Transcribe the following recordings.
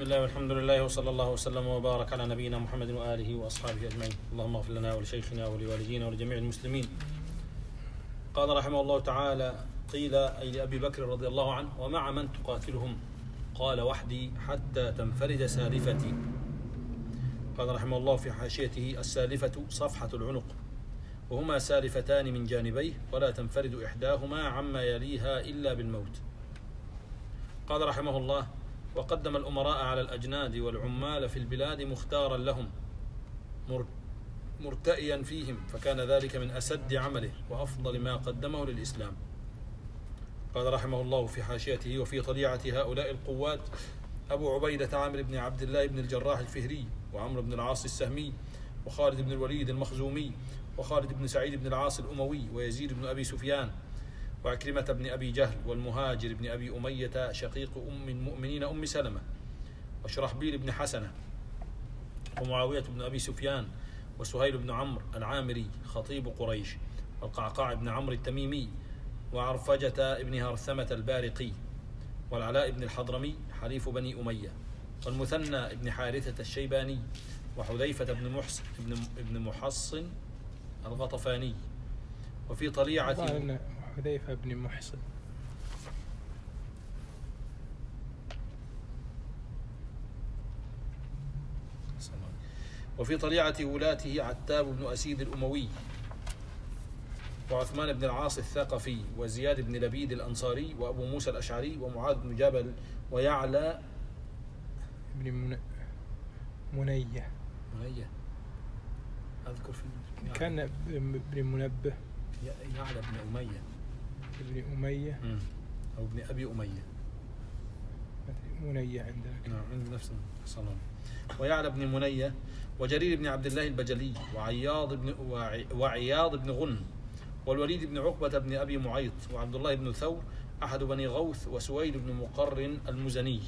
بسم الله والحمد لله وصلى الله وسلم وبارك على نبينا محمد وآله وأصحابه أجمعين. اللهم اغفر لنا ولشيخنا ولوالدينا ولجميع المسلمين. قال رحمه الله تعالى: قيل أي لأبي بكر رضي الله عنه: ومع من تقاتلهم؟ قال: وحدي حتى تنفرد سالفتي. قال رحمه الله في حاشيته: السالفة صفحة العنق، وهما سالفتان من جانبيه، ولا تنفرد إحداهما عما يليها إلا بالموت. قال رحمه الله: وقدم الأمراء على الأجناد والعمال في البلاد مختارا لهم مرتئيا فيهم، فكان ذلك من أسد عمله وأفضل ما قدمه للإسلام. قال رحمه الله في حاشيته: وفي طليعة هؤلاء القوات أبو عبيدة عامر بن عبد الله بن الجراح الفهري، وعمرو بن العاص السهمي، وخالد بن الوليد المخزومي، وخالد بن سعيد بن العاص الأموي، ويزيد بن أبي سفيان، وعكرمة بن أبي جهل، والمهاجر بن أبي أمية شقيق أم المؤمنين أم سلمة، وشرحبيل بن حسنة، ومعاوية بن أبي سفيان، وسهيل بن عمرو العامري خطيب قريش، والقعقاع بن عمرو التميمي، وعرفجة بن هرثمة البارقي، والعلاء بن الحضرمي حليف بني أمية، والمثنى بن حارثة الشيباني، وحذيفة بن محصن الغطفاني. وفي طليعة حذيفة بن محصن وفي طليعة ولاته عتاب بن أسيد الأموي، وعثمان بن العاص الثقفي، وزياد بن لبيد الأنصاري، وأبو موسى الأشعري، ومعاذ بن جبل، ويعلى بن منية أذكر في كان ابن منبه، يعلى بن أمية أو ابن أبي أمية، منية عندك. نعم، عند نفس الصنم. ويعلى بن منية، وجرير بن عبد الله البجلي، وعياض بن غن، والوليد بن عقبة بن أبي معيط، وعبد الله بن ثور أحد بني غوث، وسويد بن مقرن المزني.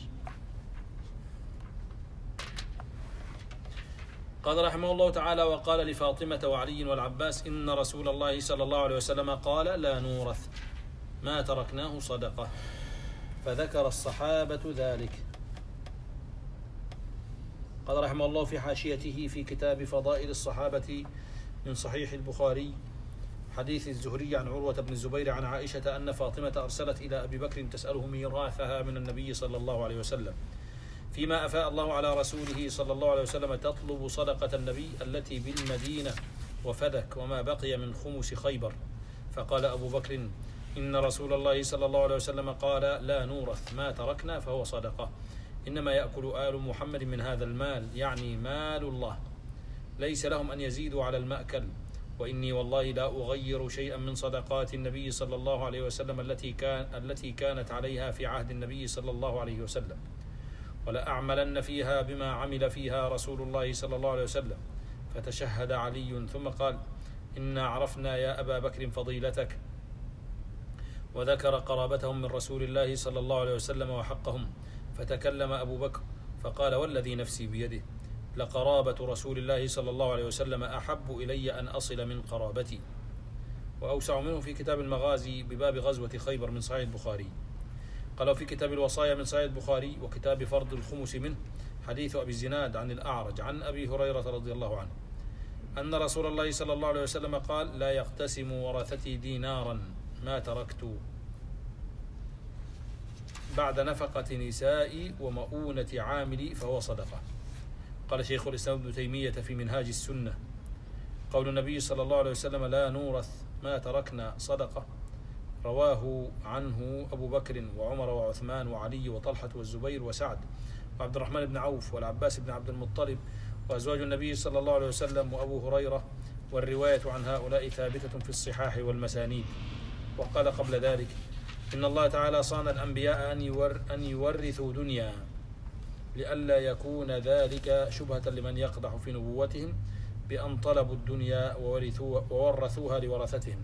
قال رحمه الله تعالى: وقال لفاطمة وعلي والعباس: إن رسول الله صلى الله عليه وسلم قال: لا نورث ما تركناه صدقة. فذكر الصحابة ذلك. قال رحمه الله في حاشيته في كتاب فضائل الصحابة من صحيح البخاري حديث الزهري عن عروة بن الزبير عن عائشة أن فاطمة أرسلت إلى أبي بكر تسأله ميراثها من النبي صلى الله عليه وسلم فيما أفاء الله على رسوله صلى الله عليه وسلم، تطلب صدقة النبي التي بالمدينة وفدك وما بقي من خمس خيبر. فقال أبو بكر: إن رسول الله صلى الله عليه وسلم قال: لا نورث ما تركنا فهو صدقة، إنما يأكل آل محمد من هذا المال، يعني مال الله، ليس لهم أن يزيدوا على المأكل، وإني والله لا أغير شيئا من صدقات النبي صلى الله عليه وسلم التي كانت عليها في عهد النبي صلى الله عليه وسلم، ولا أعملن فيها بما عمل فيها رسول الله صلى الله عليه وسلم. فتشهد علي ثم قال: إنا عرفنا يا أبا بكر فضيلتك، وذكر قرابتهم من رسول الله صلى الله عليه وسلم وحقهم. فتكلم أبو بكر فقال: والذي نفسي بيده لقرابة رسول الله صلى الله عليه وسلم أحب إلي أن أصل من قرابتي. وأوسع منه في كتاب المغازي بباب غزوة خيبر من صحيح البخاري. قال في كتاب الوصايا من صحيح البخاري وكتاب فرض الخمس منه حديث أبي الزناد عن الأعرج عن أبي هريرة رضي الله عنه أن رسول الله صلى الله عليه وسلم قال: لا يقتسم ورثتي دينارا ما تركت بعد نفقة نسائي ومؤونة عاملي فهو صدقة. قال شيخ الإسلام ابن تيمية في منهاج السنة: قول النبي صلى الله عليه وسلم: لا نورث ما تركنا صدقة، رواه عنه أبو بكر وعمر وعثمان وعلي وطلحة والزبير وسعد وعبد الرحمن بن عوف والعباس بن عبد المطلب وأزواج النبي صلى الله عليه وسلم وأبو هريرة، والرواية عن هؤلاء ثابتة في الصحاح والمسانيد. وقال قبل ذلك: إن الله تعالى صان الأنبياء أن يورثوا دنيا، لئلا يكون ذلك شبهة لمن يقدح في نبوتهم بأن طلبوا الدنيا وورثوها لورثتهم.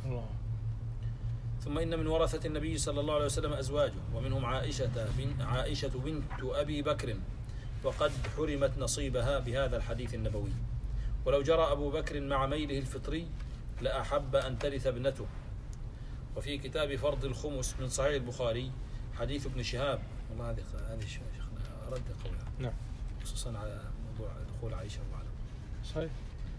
ثم إن من ورثة النبي صلى الله عليه وسلم أزواجه، ومنهم عائشة بنت أبي بكر، وقد حرمت نصيبها بهذا الحديث النبوي. ولو جرى أبو بكر مع ميله الفطري لأحب أن ترث ابنته. وفي كتاب فرض الخمس من صحيح البخاري حديث ابن شهاب، والله هذه رد قوي نعم خصوصا على موضوع دخول عائشة وعلى صحيح.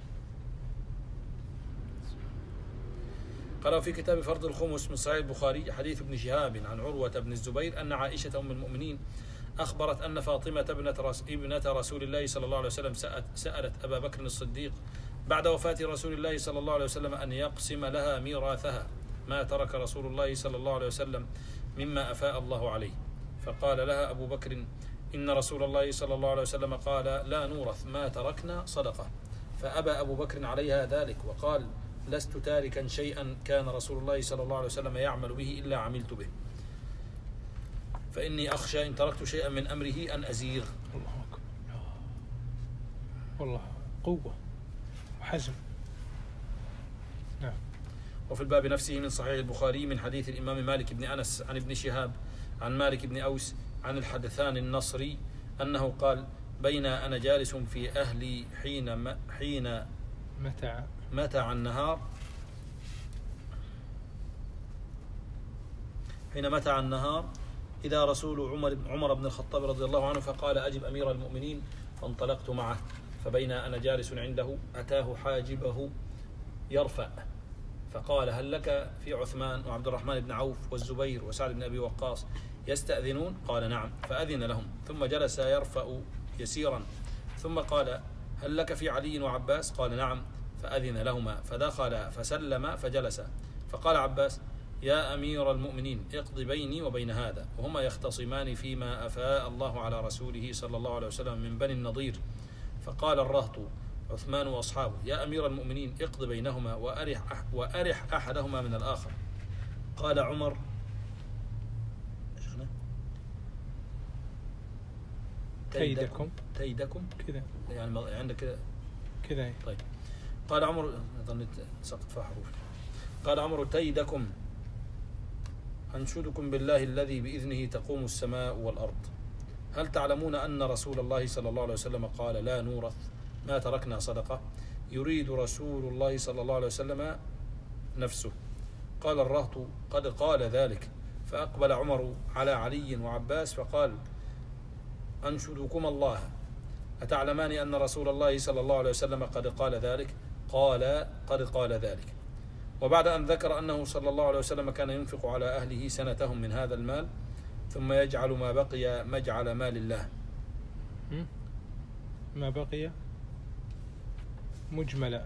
قال في كتاب فرض الخمس من صحيح البخاري حديث ابن شهاب عن عروة بن الزبير أن عائشة أم المؤمنين أخبرت أن فاطمة ابنة رسول الله صلى الله عليه وسلم سألت أبا بكر الصديق بعد وفاة رسول الله صلى الله عليه وسلم أن يقسم لها ميراثها ما ترك رسول الله صلى الله عليه وسلم مما أفاء الله عليه، فقال لها أبو بكر إن رسول الله صلى الله عليه وسلم قال لا نورث ما تركنا صدقة، فأبى أبو بكر عليها ذلك وقال لست تاركا شيئا كان رسول الله صلى الله عليه وسلم يعمل به إلا عملت به، فإني أخشى إن تركت شيئا من أمره أن أزيغ. الله أكبر، والله قوة وحزم. نعم. وفي الباب نفسه من صحيح البخاري من حديث الإمام مالك بن أنس عن ابن شهاب عن مالك بن أوس عن الحدثان النصري أنه قال بين أنا جالس في أهلي حين متع النهار إذا رسول عمر بن الخطاب رضي الله عنه فقال أجب أمير المؤمنين، فانطلقت معه، فبين أنا جالس عنده أتاه حاجبه يرفع فقال هل لك في عثمان وعبد الرحمن بن عوف والزبير وسعد بن أبي وقاص يستأذنون؟ قال نعم، فأذن لهم، ثم جلس يرفع يسيرا، ثم قال هل لك في علي وعباس؟ قال نعم، فأذن لهما، فدخل فسلم فجلس، فقال عباس يا أمير المؤمنين اقض بيني وبين هذا، وهما يختصمان فيما أفاء الله على رسوله صلى الله عليه وسلم من بني النضير. فقال الرهط عثمان وأصحابه يا أمير المؤمنين اقض بينهما وأرح أحدهما من الآخر. قال عمر تيدكم كذا يعني عندك كذا. طيب. قال عمر ظنيت سقط فيها حروف. قال عمر تيدكم أنشدكم بالله الذي بإذنه تقوم السماء والأرض، هل تعلمون أن رسول الله صلى الله عليه وسلم قال لا نورث ما تركنا صدقة؟ يريد رسول الله صلى الله عليه وسلم نفسه. قال الرهط قد قال ذلك، فأقبل عمر على علي وعباس فقال أنشدكم الله أتعلمان أن رسول الله صلى الله عليه وسلم قد قال ذلك؟ قال قد قال ذلك. وبعد أن ذكر أنه صلى الله عليه وسلم كان ينفق على أهله سنتهم من هذا المال ثم يجعل ما بقي مجعل مال الله. ما بقي مجملة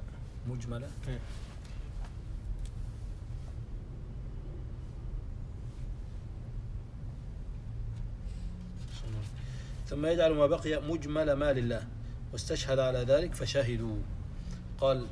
ثم يجعل ما بقي مجمل مال الله، واستشهد على ذلك فشهدوا. قال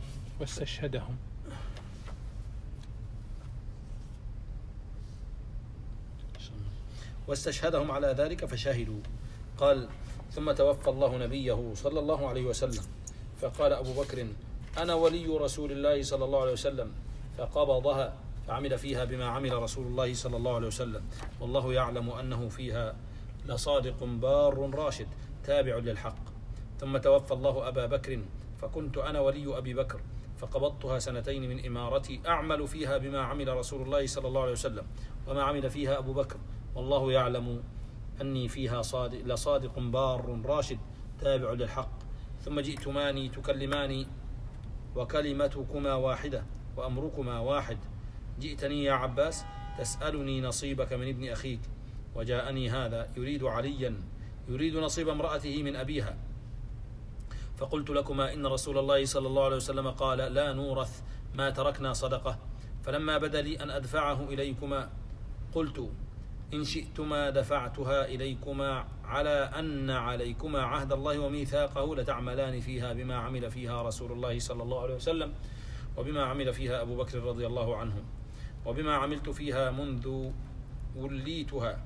واستشهدهم على ذلك فشهدوا. قال ثم توفى الله نبيه صلى الله عليه وسلم، فقال أبو بكر أنا ولي رسول الله صلى الله عليه وسلم، فقبضها فعمل فيها بما عمل رسول الله صلى الله عليه وسلم، والله يعلم أنه فيها لصادق بار راشد تابع للحق. ثم توفى الله أبا بكر، فكنت أنا ولي أبي بكر، فقبضتها سنتين من إمارتي أعمل فيها بما عمل رسول الله صلى الله عليه وسلم وما عمل فيها أبو بكر، والله يعلم أني فيها لصادق بار راشد تابع للحق. ثم جئتماني تكلماني وكلمتكما واحدة وأمركما واحد، جئتني يا عباس تسألني نصيبك من ابن أخيك، وجاءني هذا يريد عليا يريد نصيب امرأته من أبيها، فقلت لكما إن رسول الله صلى الله عليه وسلم قال لا نورث ما تركنا صدقة، فلما بدا لي أن أدفعه إليكما قلت إن شئتما دفعتها إليكما على أن عليكما عهد الله وميثاقه لتعملان فيها بما عمل فيها رسول الله صلى الله عليه وسلم وبما عمل فيها أبو بكر رضي الله عنه وبما عملت فيها منذ وليتها،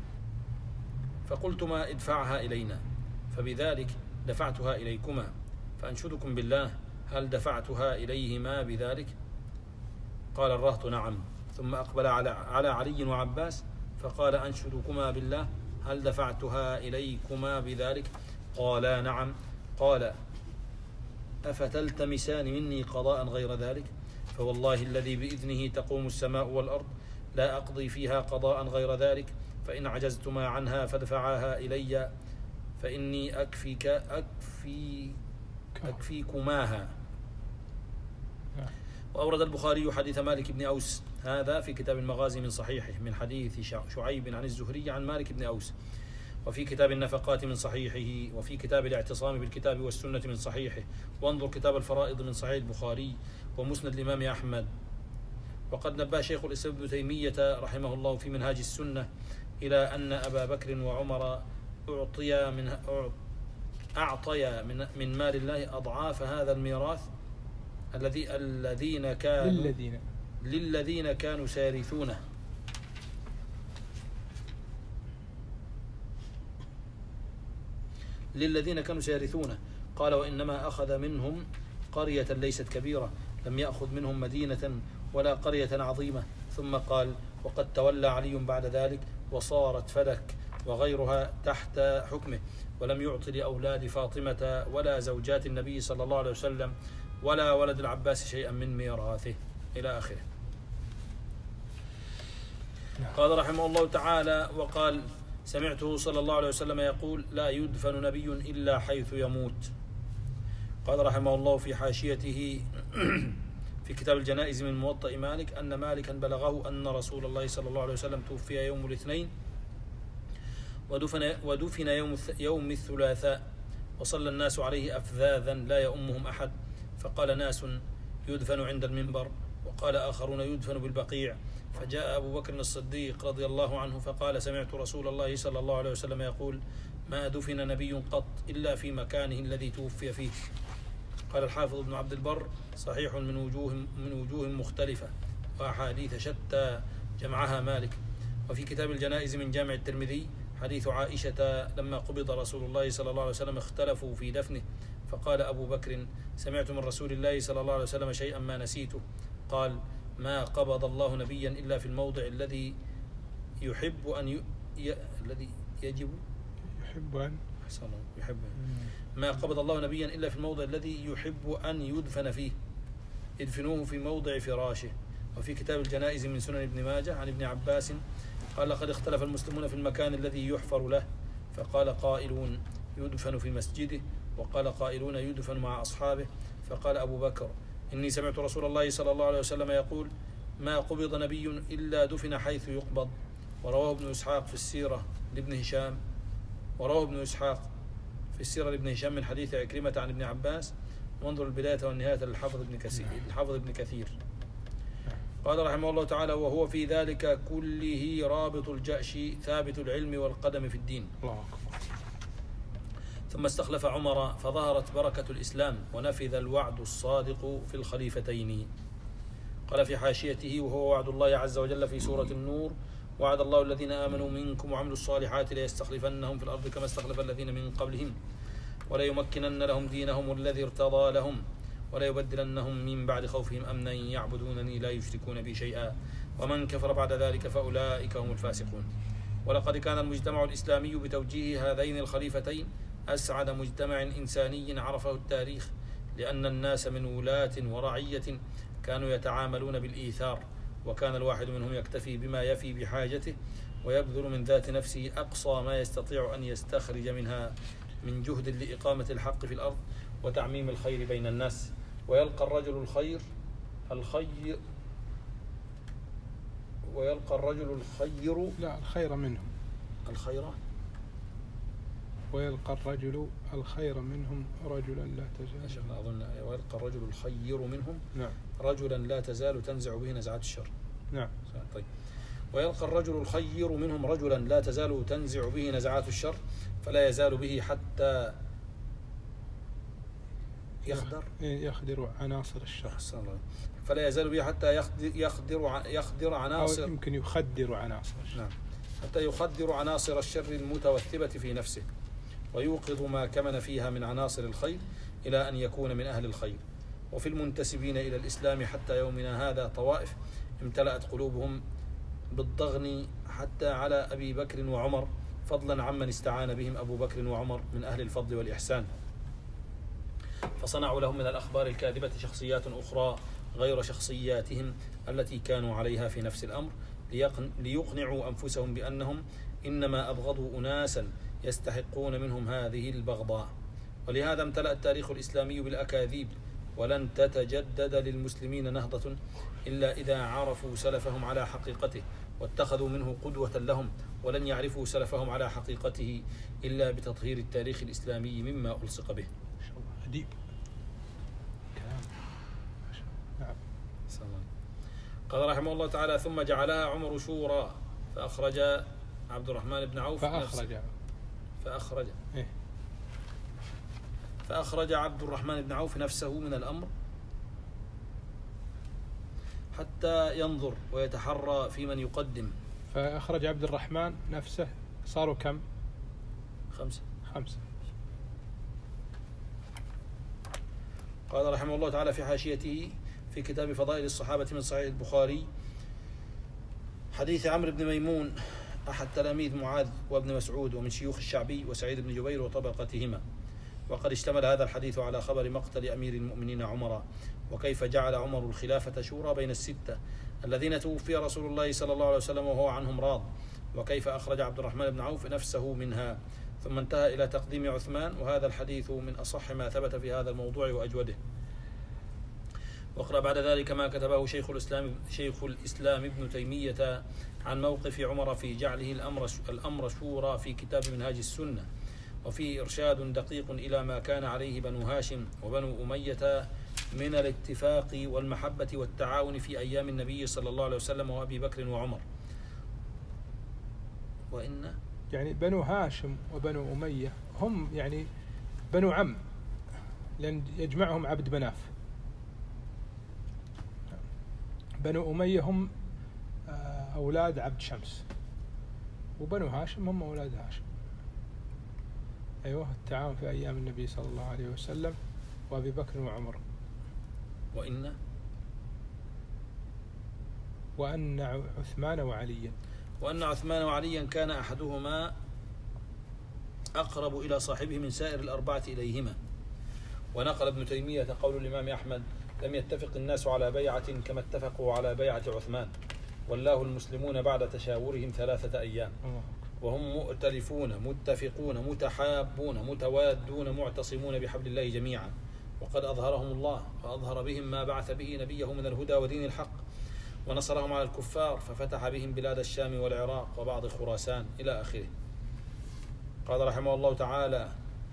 فقلتما ادفعها إلينا، فبذلك دفعتها إليكما، فأنشدكم بالله هل دفعتها إليهما بذلك؟ قال الرهط نعم. ثم أقبل على علي وعباس فقال أنشدكما بالله هل دفعتها إليكما بذلك؟ قالا نعم. قال أفتلتمسان مني قضاء غير ذلك؟ فوالله الذي بإذنه تقوم السماء والأرض لا أقضي فيها قضاء غير ذلك، فإن عجزتما عنها فادفعاها إلي فإني أكفيكماها. وأورد البخاري حديث مالك بن أوس هذا في كتاب المغازي من صحيحه من حديث شعيب عن الزهري عن مالك بن أوس، وفي كتاب النفقات من صحيحه، وفي كتاب الاعتصام بالكتاب والسنة من صحيحه، وانظر كتاب الفرائض من صحيح البخاري ومسند الإمام أحمد. وقد نبه شيخ الإسلام ابن تيمية رحمه الله في منهاج السنة إلى أن أبا بكر وعمر أعطيا من مال الله أضعاف هذا الميراث للذين كانوا سيرثونه. قال وإنما أخذ منهم قرية ليست كبيرة، لم يأخذ منهم مدينة ولا قرية عظيمة. ثم قال وقد تولى علي بعد ذلك وصارت فلك وغيرها تحت حكمه، ولم يعط لأولاد فاطمة ولا زوجات النبي صلى الله عليه وسلم ولا ولد العباس شيئا من ميراثه إلى آخره. قال رحمه الله تعالى وقال سمعته صلى الله عليه وسلم يقول لا يدفن نبي إلا حيث يموت. قال رحمه الله في حاشيته في كتاب الجنائز من موطأ مالك أن مالكا بلغه أن رسول الله صلى الله عليه وسلم توفي يوم الاثنين ودفن يوم الثلاثاء، وصلى الناس عليه أفذاذا لا يؤمهم أحد، فقال ناس يدفن عند المنبر، وقال آخرون يدفن بالبقيع. فجاء أبو بكر الصديق رضي الله عنه فقال سمعت رسول الله صلى الله عليه وسلم يقول ما دفن نبي قط إلا في مكانه الذي توفي فيه. قال الحافظ ابن عبد البر صحيح من وجوه مختلفة وأحاديث شتى جمعها مالك. وفي كتاب الجنائز من جامع الترمذي حديث عائشة لما قبض رسول الله صلى الله عليه وسلم اختلفوا في دفنه، فقال أبو بكر سمعت من رسول الله صلى الله عليه وسلم شيئا ما نسيته، قال ما قبض الله نبيا إلا في الموضع الذي يحب أن ما قبض الله نبيا إلا في الموضع الذي يحب أن يدفن فيه، ادفنوه في موضع فراشه. وفي كتاب الجنائز من سنن ابن ماجه عن ابن عباس قال لقد اختلف المسلمون في المكان الذي يحفر له، فقال قائلون يدفن في مسجده، وقال قائلون يدفن مع أصحابه. فقال أبو بكر إني سمعت رسول الله صلى الله عليه وسلم يقول ما قبض نبي إلا دفن حيث يقبض. ورواه ابن إسحاق في السيرة لابن هشام من حديث عكرمة عن ابن عباس، وانظر البداية والنهاية للحافظ ابن كثير. قال رحمه الله تعالى وهو في ذلك كله رابط الجأش ثابت العلم والقدم في الدين. ثم استخلف عمر فظهرت بركة الإسلام ونفذ الوعد الصادق في الخليفتين. قال في حاشيته وهو وعد الله عز وجل في سورة النور وعد الله الذين آمنوا منكم وعملوا الصالحات ليستخلفنهم في الأرض كما استخلف الذين من قبلهم وليمكنن لهم دينهم الذي ارتضى لهم وليبدلنهم من بعد خوفهم أمنا يعبدونني لا يشركون بي شيئا ومن كفر بعد ذلك فأولئك هم الفاسقون. ولقد كان المجتمع الإسلامي بتوجيه هذين الخليفتين أسعد مجتمع إنساني عرفه التاريخ، لأن الناس من ولاة ورعية كانوا يتعاملون بالإيثار، وكان الواحد منهم يكتفي بما يفي بحاجته ويبذل من ذات نفسه أقصى ما يستطيع أن يستخرج منها من جهد لإقامة الحق في الأرض وتعميم الخير بين الناس. ويلقى الرجل الخير منهم ويلقى الرجل الخير منهم رجلا لا تزال ويلقى الرجل الخير منهم نعم رجلا لا تزال تنزع به نزعات الشر. نعم طيب. ويلقى الرجل الخير منهم رجلا لا تزال تنزع به نزعات الشر فلا يزال به حتى يخدر عناصر الشر. فلا يزال به حتى يخدر عناصر، أو يمكن يخدر عناصر الشر. نعم. حتى يخدر عناصر الشر المتوثبة في نفسه ويوقظ ما كمن فيها من عناصر الخير إلى أن يكون من أهل الخير. وفي المنتسبين إلى الإسلام حتى يومنا هذا طوائف امتلأت قلوبهم بالضغن حتى على أبي بكر وعمر، فضلا عمن استعان بهم أبو بكر وعمر من أهل الفضل والإحسان، فصنعوا لهم من الأخبار الكاذبة شخصيات أخرى غير شخصياتهم التي كانوا عليها في نفس الأمر، ليقنعوا أنفسهم بأنهم إنما أبغضوا أناسا يستحقون منهم هذه البغضاء. ولهذا امتلأ التاريخ الإسلامي بالأكاذيب، ولن تتجدد للمسلمين نهضة إلا إذا عرفوا سلفهم على حقيقته واتخذوا منه قدوة لهم، ولن يعرفوا سلفهم على حقيقته إلا بتطهير التاريخ الإسلامي مما ألصق به. ما شاء الله أديب كلام ما شاء الله. نعم. قال رحمه الله تعالى: ثم جعلها عمر شورى فأخرج عبد الرحمن بن عوف فأخرج عبد الرحمن بن عوف نفسه من الأمر حتى ينظر ويتحرى في من يقدم. فأخرج عبد الرحمن نفسه، صاروا كم؟ 5. قال رحمه الله تعالى في حاشيته في كتاب فضائل الصحابة من صحيح البخاري: حديث عمرو بن ميمون أحد تلاميذ معاذ وابن مسعود ومن شيوخ الشعبي وسعيد بن جبير وطبقتهما. وقد اشتمل هذا الحديث على خبر مقتل أمير المؤمنين عمر، وكيف جعل عمر الخلافة شورى بين الستة الذين توفي رسول الله صلى الله عليه وسلم وهو عنهم راض، وكيف أخرج عبد الرحمن بن عوف نفسه منها، ثم انتهى إلى تقديم عثمان. وهذا الحديث من أصح ما ثبت في هذا الموضوع وأجوده. واقرأ بعد ذلك ما كتبه شيخ الإسلام ابن تيمية عن موقف عمر في جعله الأمر شورى في كتاب منهاج السنة، وفيه إرشاد دقيق إلى ما كان عليه بنو هاشم وبنو أمية من الاتفاق والمحبة والتعاون في أيام النبي صلى الله عليه وسلم وأبي بكر وعمر. وإن يعني بنو هاشم وبنو أمية هم يعني بنو عم، لأن يجمعهم عبد مناف. بنو أمية هم أولاد عبد شمس، وبنو هاشم هم أولاد هاشم. أيوه، التعاون في أيام النبي صلى الله عليه وسلم وأبي بكر وعمر. وأن عثمان وعليا كان أحدهما أقرب إلى صاحبه من سائر الأربعة إليهما. ونقل ابن تيمية قول الإمام أحمد: لم يتفق الناس على بيعة كما اتفقوا على بيعة عثمان، والله المسلمون بعد تشاورهم 3 أيام، وهم مؤتلفون متفقون متحابون متوادون معتصمون بحبل الله جميعا، وقد أظهرهم الله وأظهر بهم ما بعث به نبيه من الهدى ودين الحق، ونصرهم على الكفار ففتح بهم بلاد الشام والعراق وبعض خراسان إلى آخره. قال رحمه الله تعالى: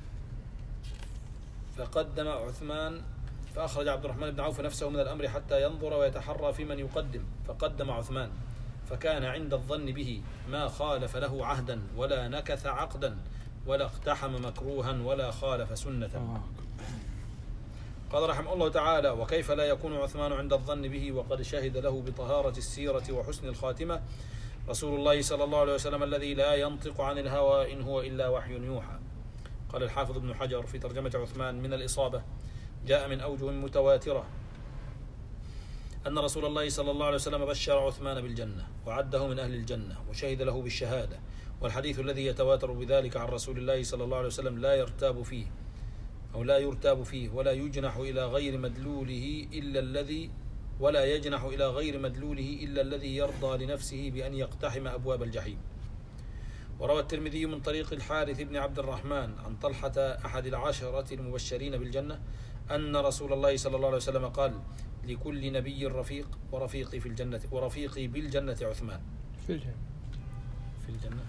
فقدم عثمان فأخرج عبد الرحمن بن عوف نفسه من الأمر حتى ينظر ويتحرى في من يقدم، فقدم عثمان، فكان عند الظن به ما خالف له عهدا ولا نكث عقدا ولا اقتحم مكروها ولا خالف سنة. قال رحمه الله تعالى: وكيف لا يكون عثمان عند الظن به وقد شهد له بطهارة السيرة وحسن الخاتمة رسول الله صلى الله عليه وسلم الذي لا ينطق عن الهوى إن هو إلا وحي يوحى. قال الحافظ ابن حجر في ترجمة عثمان من الإصابة: جاء من أوجه متواترة أن رسول الله صلى الله عليه وسلم بشر عثمان بالجنة وعده من أهل الجنة وشهد له بالشهادة، والحديث الذي يتواتر بذلك عن رسول الله صلى الله عليه وسلم لا يرتاب فيه ولا يجنح إلى غير مدلوله إلا الذي يرضى لنفسه بأن يقتحم أبواب الجحيم. وروى الترمذي من طريق الحارث بن عبد الرحمن عن طلحة أحد 10 المبشرين بالجنة أن رسول الله صلى الله عليه وسلم قال: لكل نبي رفيق ورفيقي بالجنة عثمان. في الجنة.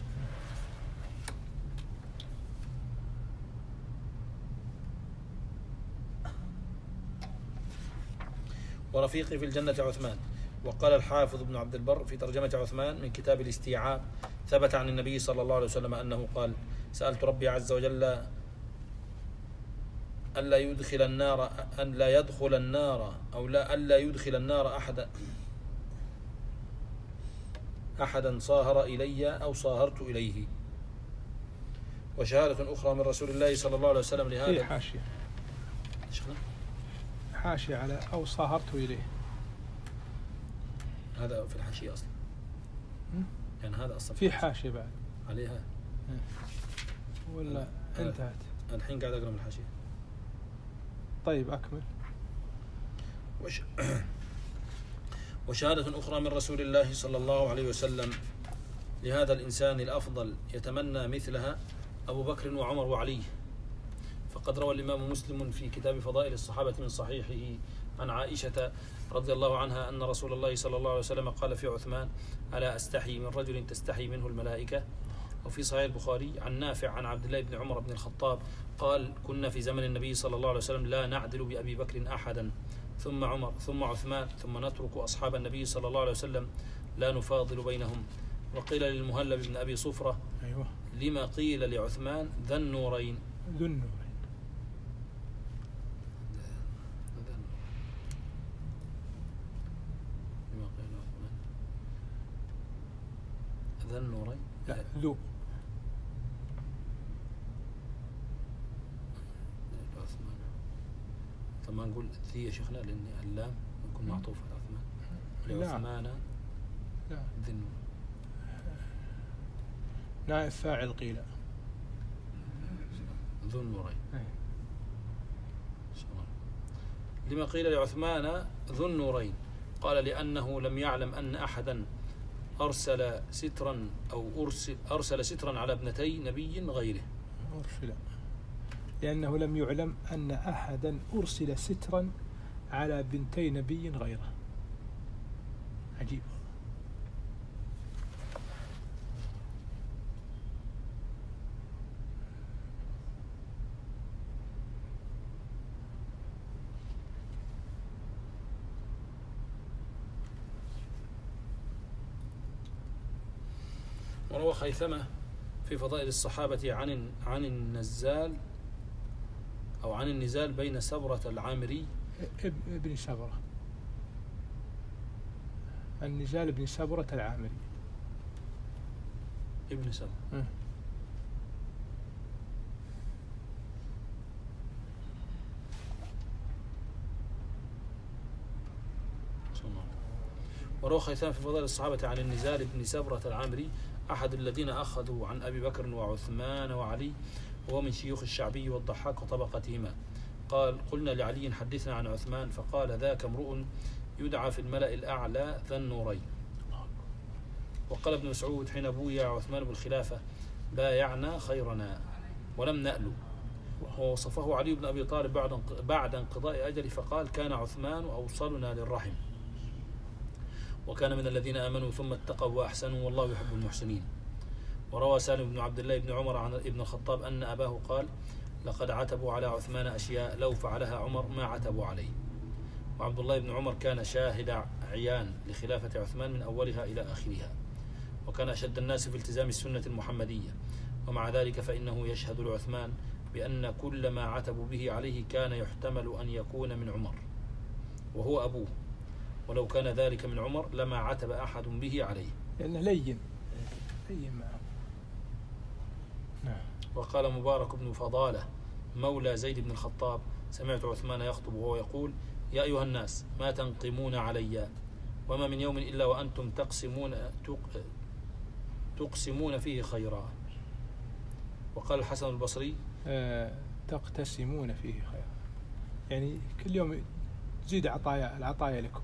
ورفيقي في الجنة عثمان. وقال الحافظ ابن عبد البر في ترجمة عثمان من كتاب الاستيعاب: ثبت عن النبي صلى الله عليه وسلم أنه قال: سألت ربي عز وجل ألا يدخل النار أحدا صاهر إلي أو صاهرت إليه. وشهادة أخرى من رسول الله صلى الله عليه وسلم لهذا في حاشية على أو صاهرت إليه، هذا في الحاشية أصلا، يعني هذا أصلا في حاشية بعد عليها ولا انتهت؟ الحين قاعد أقرأ من الحاشية. طيب أكمل. وشهادة أخرى من رسول الله صلى الله عليه وسلم لهذا الإنسان الأفضل يتمنى مثلها أبو بكر وعمر وعلي. فقد روى الإمام مسلم في كتاب فضائل الصحابة من صحيحه عن عائشة رضي الله عنها أن رسول الله صلى الله عليه وسلم قال في عثمان: ألا أستحي من رجل تستحي منه الملائكة؟ وفي صحيح البخاري عن نافع عن عبد الله بن عمر بن الخطاب قال: كنا في زمن النبي صلى الله عليه وسلم لا نعدل بأبي بكر أحدا، ثم عمر، ثم عثمان، ثم نترك أصحاب النبي صلى الله عليه وسلم لا نفاضل بينهم. وقيل للمهلب بن أبي صفرة: أيوة. لما قيل لعثمان ذا النورين؟ ذو النورين. لما قيل لعثمان ذا النورين؟ لا، ذو. عثمان. طب ما نقول ذي يا شيخنا، لأن اللام يكون معطوف على عثمان. لعثمان لا، ذي النورين. نائب فاعل قيل. ذو النورين. لما قيل لعثمان ذو النورين؟ قال: لأنه لم يعلم أن أحدا أرسل سترا على ابنتي نبي غيره. أرسل، لأنه لم يعلم أن أحدا أرسل سترا على بنتي نبي غيره. عجيب. وروى خيثمة في فضائل الصحابة عن النزال أو عن النزال بين سبرة العامري ابن سبرة، النزال بن سبرة العامري. ابن سبرة. وروى خيثمة في فضائل الصحابة عن النزال بن سبرة العامري أحد الذين أخذوا عن أبي بكر وعثمان وعلي، وهو من شيوخ الشعبي والضحاك وطبقتهما. قال: قلنا لعلي: حدثنا عن عثمان. فقال: ذاك امرؤ يدعى في الملأ الأعلى ذا النورين. وقال ابن مسعود حين بويع عثمان بالخلافة: بايعنا خيرنا ولم نألو. ووصفه علي بن أبي طالب بعد انقضاء أجله فقال: كان عثمان أوصلنا للرحم، وكان من الذين آمنوا ثم اتقوا وأحسنوا والله يحب المحسنين. وروى سالم بن عبد الله بن عمر عن ابن الخطاب أن أباه قال: لقد عتبوا على عثمان أشياء لو فعلها عمر ما عتبوا عليه. وعبد الله بن عمر كان شاهد عيان لخلافة عثمان من أولها إلى آخرها، وكان أشد الناس في التزام السنة المحمدية، ومع ذلك فإنه يشهد لعثمان بأن كل ما عتبوا به عليه كان يحتمل أن يكون من عمر وهو أبوه، ولو كان ذلك من عمر لما عتب أحد به عليه، لأنه لين معه. نعم. وقال مبارك بن فضالة مولى زيد بن الخطاب: سمعت عثمان يخطب وهو يقول: يا أيها الناس ما تنقمون علي، وما من يوم إلا وأنتم تقسمون فيه خيرا. وقال الحسن البصري: تقتسمون فيه خيرا، يعني كل يوم تزيد العطايا لكم.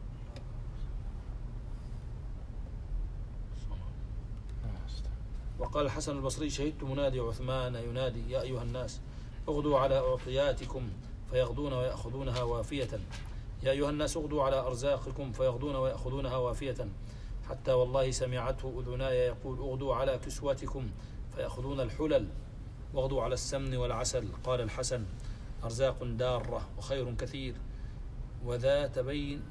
وقال الحسن البصري: شهدت منادي عثمان ينادي: يا أيها الناس اغدوا على أعطياتكم فيغدون ويأخذونها وافية، يا أيها الناس اغدوا على أرزاقكم فيغدون ويأخذونها وافية، حتى والله سمعته أذناي يقول: اغدوا على كسوتكم فيأخذون الحلل، واغدوا على السمن والعسل. قال الحسن: أرزاق دارة وخير كثير، وذات بين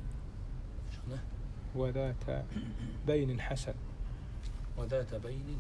حسن. وذات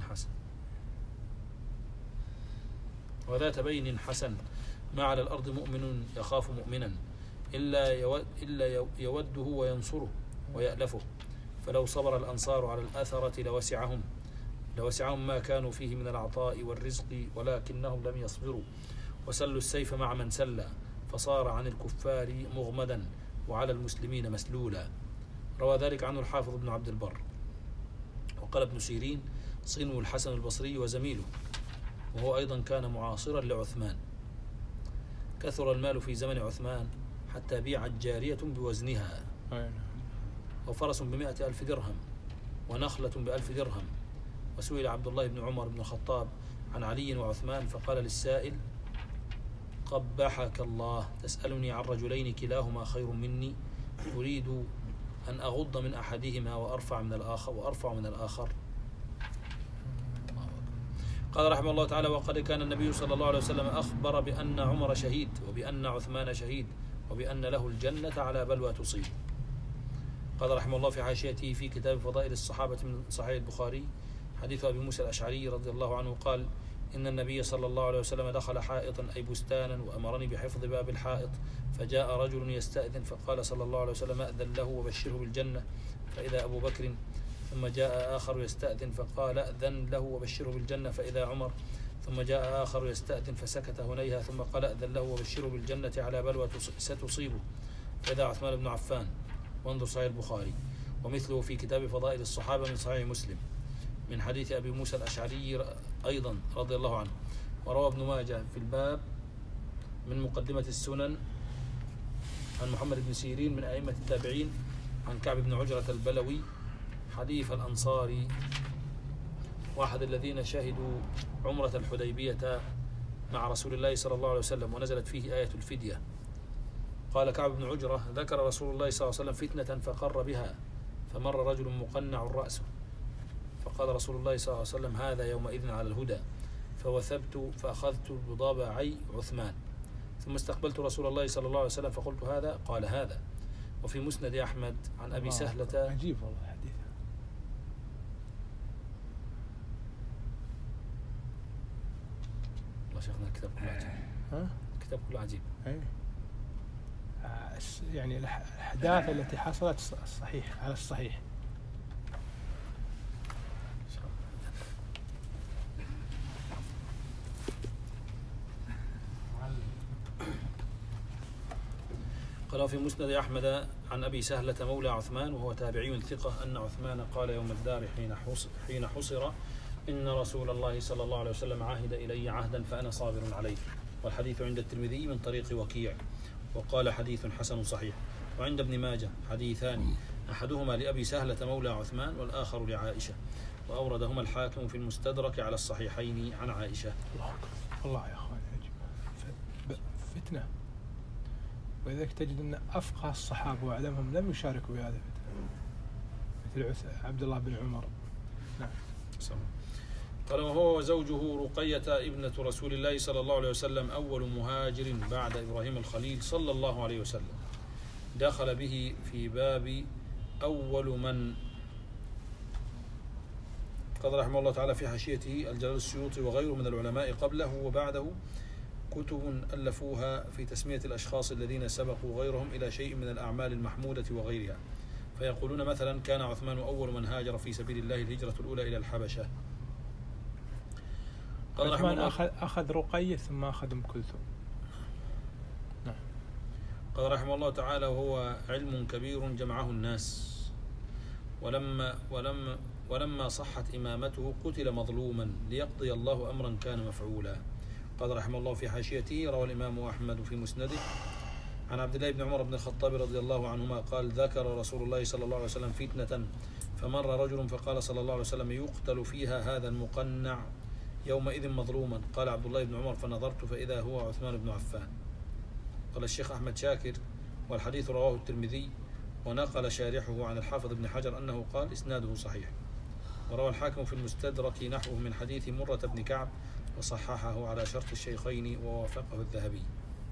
بين حسن ما على الأرض مؤمن يخاف مؤمنا إلا يوده وينصره ويألفه، فلو صبر الأنصار على الأثرة لوسعهم ما كانوا فيه من العطاء والرزق، ولكنهم لم يصبروا وسلوا السيف مع من سلى، فصار عن الكفار مغمدا وعلى المسلمين مسلولا. روى ذلك عنه الحافظ ابن عبد البر. وقال ابن سيرين: صنو الحسن البصري وزميله، وهو أيضا كان معاصرا لعثمان. كثر المال في زمن عثمان حتى بيعت جارية بوزنها، وفرس ب100,000 درهم، ونخلة ب1,000 درهم. وسئل عبد الله بن عمر بن الخطاب عن علي وعثمان فقال للسائل: قبحك الله، تسألني عن رجلين كلاهما خير مني، أريد أن أغض من أحدهما وأرفع من الآخر. قال رحمه الله تعالى: وقد كان النبي صلى الله عليه وسلم أخبر بأن عمر شهيد، وبأن عثمان شهيد، وبأن له الجنة على بلوى تصيب. قال رحمه الله في حاشيته في كتاب فضائل الصحابة من صحيح البخاري حديث أبي موسى الأشعري رضي الله عنه قال: إن النبي صلى الله عليه وسلم دخل حائطا أي بستانا وأمرني بحفظ باب الحائط، فجاء رجل يستأذن فقال صلى الله عليه وسلم: أذن له وبشره بالجنة، فإذا أبو بكر، ثم جاء آخر يستأذن فقال: أذن له وبشره بالجنة، فإذا عمر، ثم جاء آخر يستأذن فسكت هنيها ثم قال: أذن له وبشره بالجنة على بلوى ستصيبه، فإذا عثمان بن عفان. وانظر صحيح البخاري. ومثله في كتاب فضائل الصحابة من صحيح مسلم من حديث أبي موسى الأشعري أيضا رضي الله عنه. وروى ابن ماجه في الباب من مقدمة السنن عن محمد بن سيرين من أئمة التابعين عن كعب بن عجرة البلوي حديث الأنصاري واحد الذين شهدوا عمرة الحديبية مع رسول الله صلى الله عليه وسلم ونزلت فيه آية الفدية. قال كعب بن عجرة: ذكر رسول الله صلى الله عليه وسلم فتنة فقر بها، فمر رجل مقنع رأسه، فقال رسول الله صلى الله عليه وسلم: هذا يومئذ على الهدى، فوثبت فأخذت بضابعي عثمان، ثم استقبلت رسول الله صلى الله عليه وسلم فقلت: هذا؟ قال: هذا. وفي مسند أحمد عن أبي سهلة. عجيب والله حديث. والله شيخنا الكتاب كله عجيب. الكتاب كله عجيب. يعني الأحداث التي حصلت الصحيح على الصحيح. قال في مسند أحمد عن أبي سهلة مولى عثمان وهو تابعي ثقة أن عثمان قال يوم الدار حين حصر: إن رسول الله صلى الله عليه وسلم عهد إلي عهدا فأنا صابر عليه. والحديث عند الترمذي من طريق وكيع وقال حديث حسن صحيح. وعند ابن ماجه حديثان، أحدهما لأبي سهلة مولى عثمان والآخر لعائشة، وأوردهما الحاكم في المستدرك على الصحيحين عن عائشة. الله يا أخوان فتنة، ولذلك تجد أن أفقه الصحابة وأعلمهم لم يشاركوا بهذا الفتنة، مثل عبد الله بن عمر. نعم. قال: وهو وزوجه رقية ابنة رسول الله صلى الله عليه وسلم أول مهاجر بعد إبراهيم الخليل صلى الله عليه وسلم، دخل به في باب أول من. قال رحمه الله تعالى في حاشيته الجلال السيوطي وغيره من العلماء قبله وبعده كتب ألفوها في تسمية الأشخاص الذين سبقوا غيرهم إلى شيء من الأعمال المحمودة وغيرها، فيقولون مثلا: كان عثمان أول من هاجر في سبيل الله الهجرة الأولى إلى الحبشة. قال رحمه الله أخذ رقية ثم أخذ أم كلثوم. نعم. قال رحمه الله تعالى: وهو علم كبير جمعه الناس، ولما صحت إمامته قتل مظلوما ليقضي الله أمرا كان مفعولا. قال رحمه الله في حاشيته: روى الإمام أحمد في مسنده عن عبد الله بن عمر بن الخطاب رضي الله عنهما قال: ذكر رسول الله صلى الله عليه وسلم فتنة فمر رجل فقال صلى الله عليه وسلم: يقتل فيها هذا المقنع يومئذ مظلوما. قال عبد الله بن عمر: فنظرت فإذا هو عثمان بن عفان. قال الشيخ أحمد شاكر: والحديث رواه الترمذي، ونقل شارحه عن الحافظ بن حجر أنه قال: إسناده صحيح. وروى الحاكم في المستدرك نحوه من حديث مرة بن كعب وصححه على شرط الشيخين ووافقه الذهبي.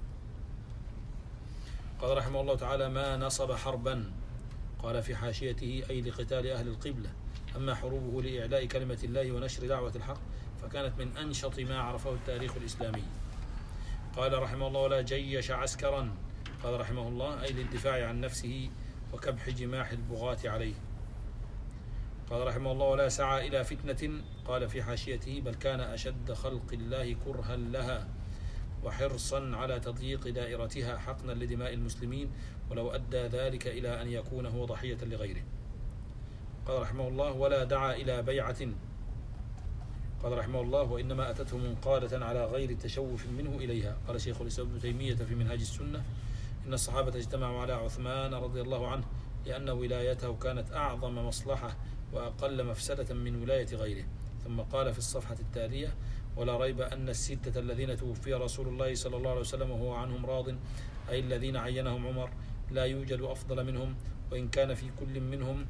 قال رحمه الله تعالى: ما نصب حربا. قال في حاشيته: أي لقتال أهل القبلة. أما حروبه لإعلاء كلمة الله ونشر دعوة الحق فكانت من أنشط ما عرفه التاريخ الإسلامي. قال رحمه الله: ولا جيش عسكرا. قال رحمه الله: أي للدفاع عن نفسه وكبح جماح البغاة عليه. قال رحمه الله: ولا سعى إلى فتنة. قال في حاشيته: بل كان أشد خلق الله كرها لها وحرصا على تضييق دائرتها حقنا لدماء المسلمين، ولو أدى ذلك إلى أن يكون هو ضحية لغيره. قال رحمه الله: ولا دعا إلى بيعة. قال رحمه الله: وإنما أتته منقادة على غير تشوف منه إليها. قال شيخ الإسلام ابن تيمية في منهاج السنة: إن الصحابة اجتمعوا على عثمان رضي الله عنه لأن ولايته كانت أعظم مصلحة وأقل مفسدة من ولاية غيره، ثم قال في الصفحة التالية: ولا ريب أن الستة الذين توفي رسول الله صلى الله عليه وسلم وهو عنهم راض، أي الذين عينهم عمر، لا يوجد أفضل منهم، وإن كان في كل منهم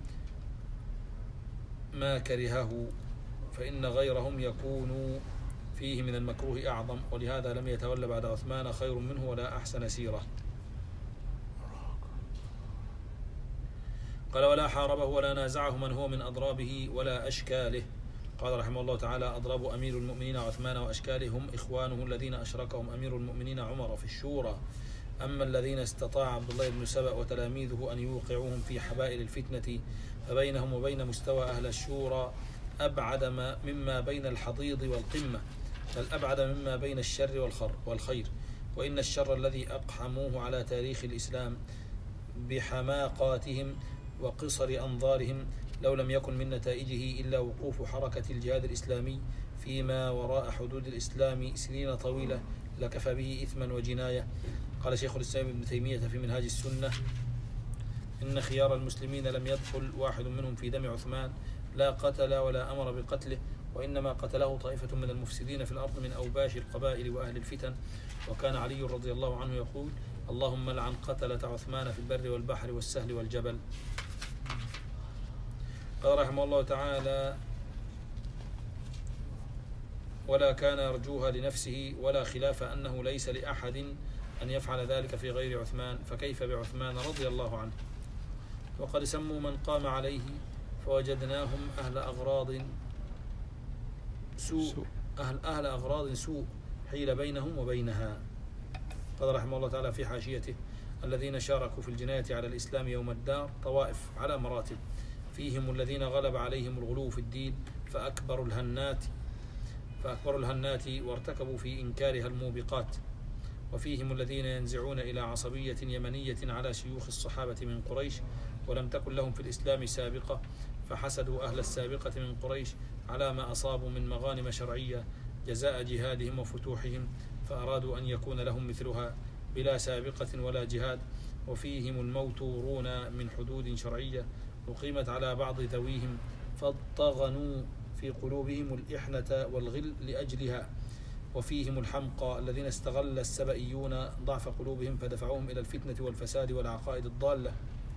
ما كرهه، فإن غيرهم يكون فيه من المكروه أعظم، ولهذا لم يتولى بعد عثمان خير منه ولا أحسن سيرة. قال: ولا حاربه ولا نازعه من هو من أضرابه ولا أشكاله. قال رحمه الله تعالى: أضراب أمير المؤمنين عثمان وأشكاله هم إخوانه الذين أشركهم أمير المؤمنين عمر في الشورى، أما الذين استطاع عبد الله بن سبأ وتلاميذه أن يوقعوهم في حبائل الفتنة فبينهم وبين مستوى أهل الشورى أبعد مما بين الحضيض والقمة، بل أبعد مما بين الشر والخير. وإن الشر الذي أقحموه على تاريخ الإسلام بحماقاتهم وقصر أنظارهم لو لم يكن من نتائجه إلا وقوف حركة الجهاد الإسلامي فيما وراء حدود الإسلام سنين طويلة لكفى به إثما وجناية. قال شيخ الإسلام ابن تيمية في منهاج السنة: إن خيار المسلمين لم يدخل واحد منهم في دم عثمان، لا قتل ولا أمر بقتله، وإنما قتله طائفة من المفسدين في الأرض من أوباش القبائل وأهل الفتن. وكان علي رضي الله عنه يقول: اللهم لعن قتلة عثمان في البر والبحر والسهل والجبل. قال رحمه الله تعالى: ولا كان يرجوها لنفسه، ولا خلاف أنه ليس لأحد أن يفعل ذلك في غير عثمان، فكيف بعثمان رضي الله عنه. وقد سموا من قام عليه فوجدناهم أهل أغراض سوء حيل بينهم وبينها. قال رحمه الله تعالى في حاشيته: الذين شاركوا في الجناية على الإسلام يوم الدار طوائف على مراتب، فيهم الذين غلب عليهم الغلو في الدين فأكبروا الهنات وارتكبوا في إنكارها الموبقات، وفيهم الذين ينزعون إلى عصبية يمنية على شيوخ الصحابة من قريش ولم تكن لهم في الإسلام سابقة، فحسدوا أهل السابقة من قريش على ما أصابوا من مغانم شرعية جزاء جهادهم وفتوحهم، فأرادوا أن يكون لهم مثلها بلا سابقة ولا جهاد. وفيهم الموتورون من حدود شرعية أقيمت على بعض ذويهم فاطغنوا في قلوبهم الإحنة والغل لأجلها. وفيهم الحمقى الذين استغل السبئيون ضعف قلوبهم فدفعوهم إلى الفتنة والفساد والعقائد الضالة.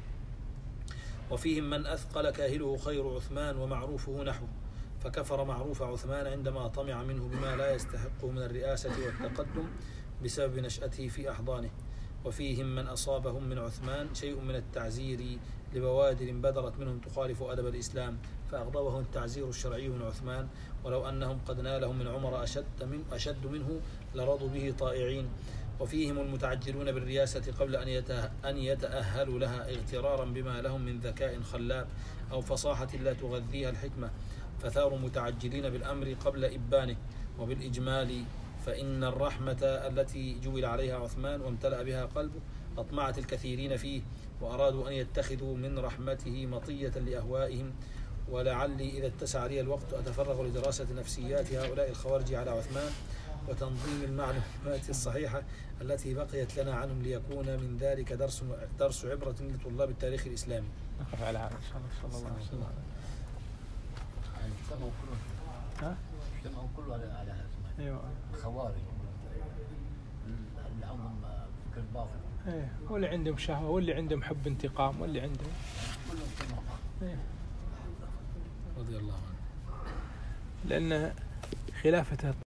وفيهم من أثقل كاهله خير عثمان ومعروفه نحو، فكفر معروف عثمان عندما طمع منه بما لا يستحقه من الرئاسة والتقدم بسبب نشأته في أحضانه. وفيهم من أصابهم من عثمان شيء من التعزير لبوادر بدرت منهم تخالف أدب الإسلام فأغضبهم التعزير الشرعي من عثمان، ولو أنهم قد نالهم من عمر أشد منه لرضوا به طائعين. وفيهم المتعجلون بالرياسة قبل أن يتأهلوا لها اغترارا بما لهم من ذكاء خلاب أو فصاحة لا تغذيها الحكمة، فثاروا متعجلين بالأمر قبل إبانه. وبالإجمال فإن الرحمة التي جبل عليها عثمان وامتلأ بها قلبه أطمعت الكثيرين فيه، وأرادوا أن يتخذوا من رحمته مطية لأهوائهم. ولعلي إذا اتسع لي الوقت أتفرغ لدراسة نفسيات هؤلاء الخوارج على عثمان وتنظيم المعلومات الصحيحة التي بقيت لنا عنهم، ليكون من ذلك درس عبرة لطلاب التاريخ الإسلامي. نقف على هذا إن شاء الله. صلى الله عليه وسلم. اجتمعوا كله على هذا. أيوة. الخوارج اللي عندهم فكر باطل. إيه، واللي عندهم شهوة، واللي عندهم حب انتقام، واللي عندهم كلهم اجتمعوا. إيه. رضي الله عنه. لأن خلافته